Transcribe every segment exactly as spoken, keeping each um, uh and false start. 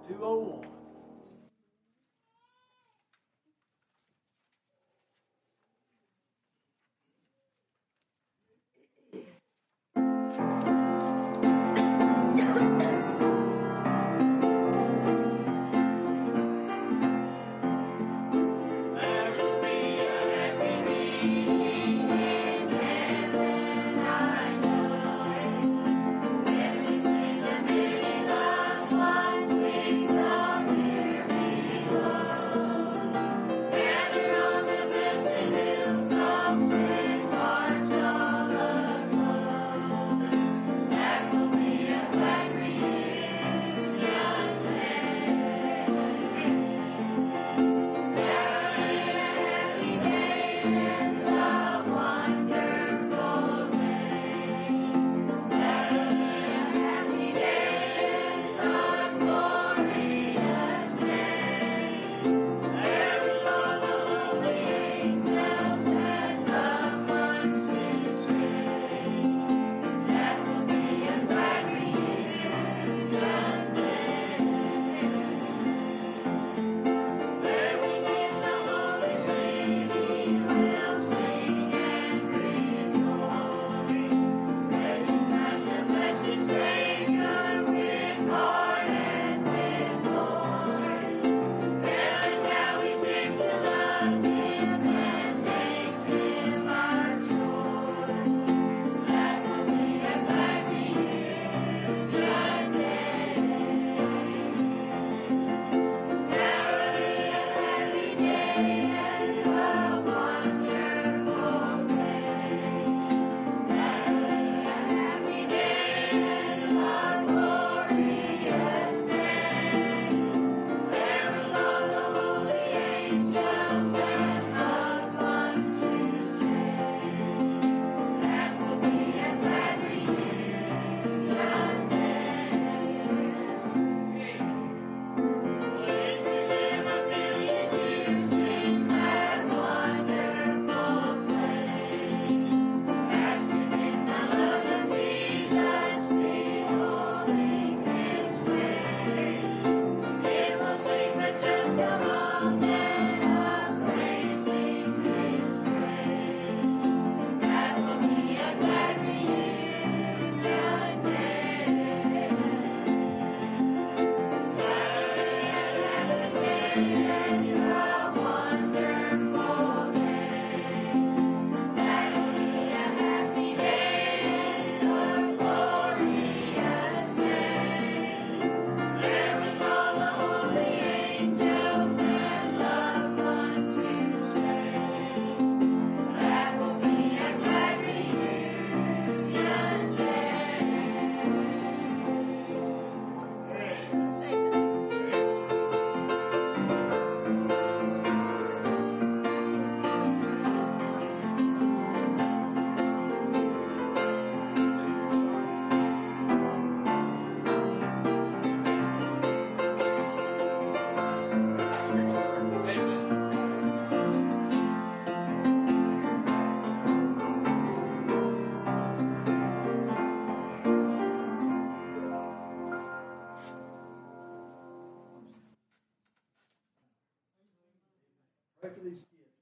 two oh one. Pray for these kids.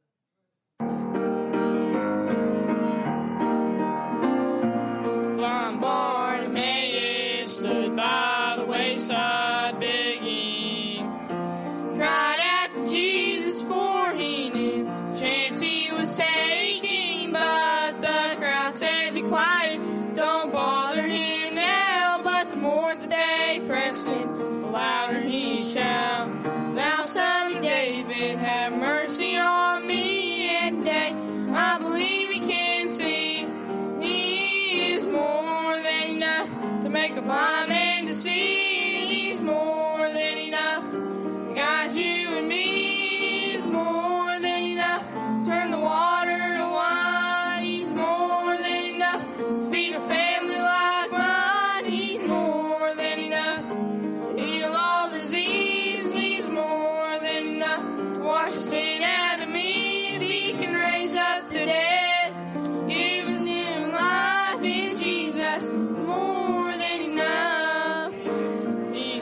Blind Bartimaeus stood by the wayside begging, cried out to Jesus, for he knew the chance he was taking. But the crowd said, "Be quiet, don't bother him now." But the more the day pressed him, the louder he shouted, "Thou Son of David, have mercy on me." And today I believe he can see. He is more than enough to make a blind man to see. He's more than enough to guide you and me. He's more than enough to turn the water to wine. He's more than enough to feed a family like mine. He's more than enough to heal all disease.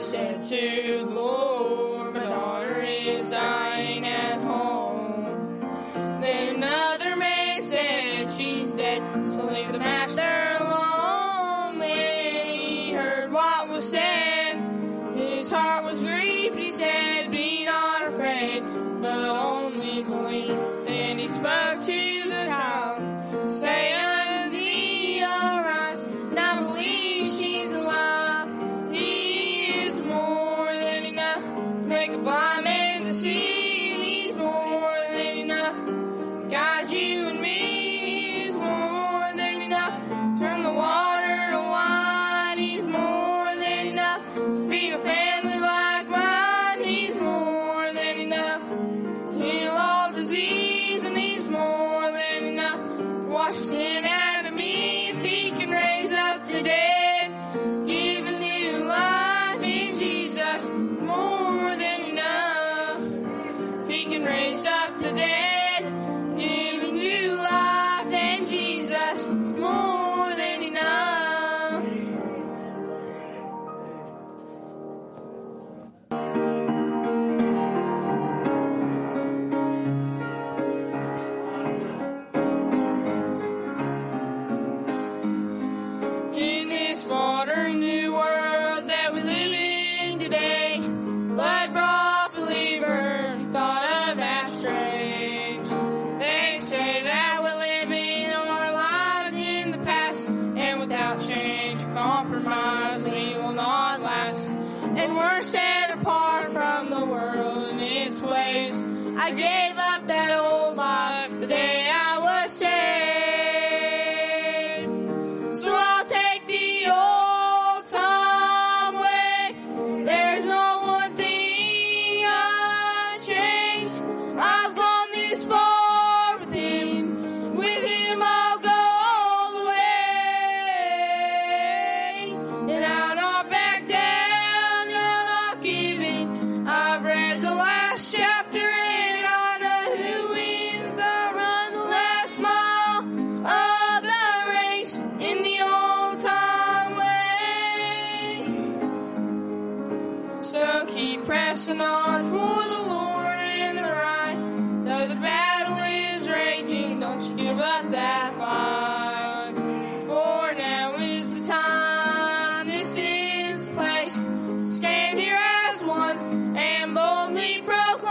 said to the Lord, my daughter is dying at home. Then another man said, she's dead, so leave the master alone. When he heard what was said, his heart was grieved. He said, be not afraid, but only believe. Then he spoke to the child, say unto thee, arise, now believe she's alive. He is more than enough to make a blind man to see. He's more than enough, guide you and me. He's more than enough, turn the water to wine. He's more than enough, feed a family like mine. He's more than enough, heal all disease. And he's more than enough, wash sin out of me. If he can raise up the dead, give a new life in Jesus, it's more than enough. If he can raise up the dead, give a new life in Jesus, it's more than enough. In this modern new world that we live in today, blood-brought believers thought of as strange. They say that we're living our lives in the past, and without change or compromise we will not last. And we're set apart from the world and its ways. I gave up that old life the day I was saved. So I'll take the old time way. There's no one thing I've changed. I've gone this far with him. With him I'll go all the way. And I'll not back down, and I'll not give in. I've read the last chapter and I know who wins. I run the last mile of the race in the old time way. So keep pressing on for the Lord and the right. Though the battle is raging, don't you give up that fight. For now is the time, this is the place. Stand here as one and boldly proclaim.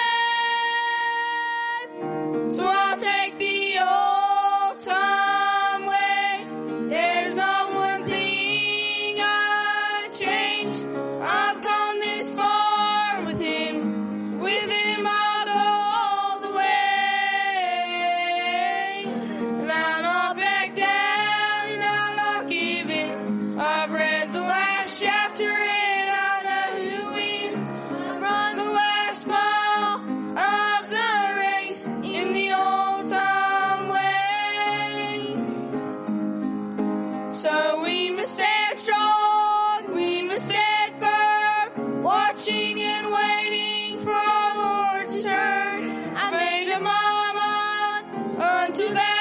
So I'll take the old time way. There's not one thing I change. I've gone this far with him. With him I'll go all the way. And I'll not back down, and I'll not give in. I've read the last chapter and I know who wins. I've run the last mile of the race in the old time way. So we must stand strong, we must stand firm, watching and waiting for our Lord to turn. I made up my mind unto that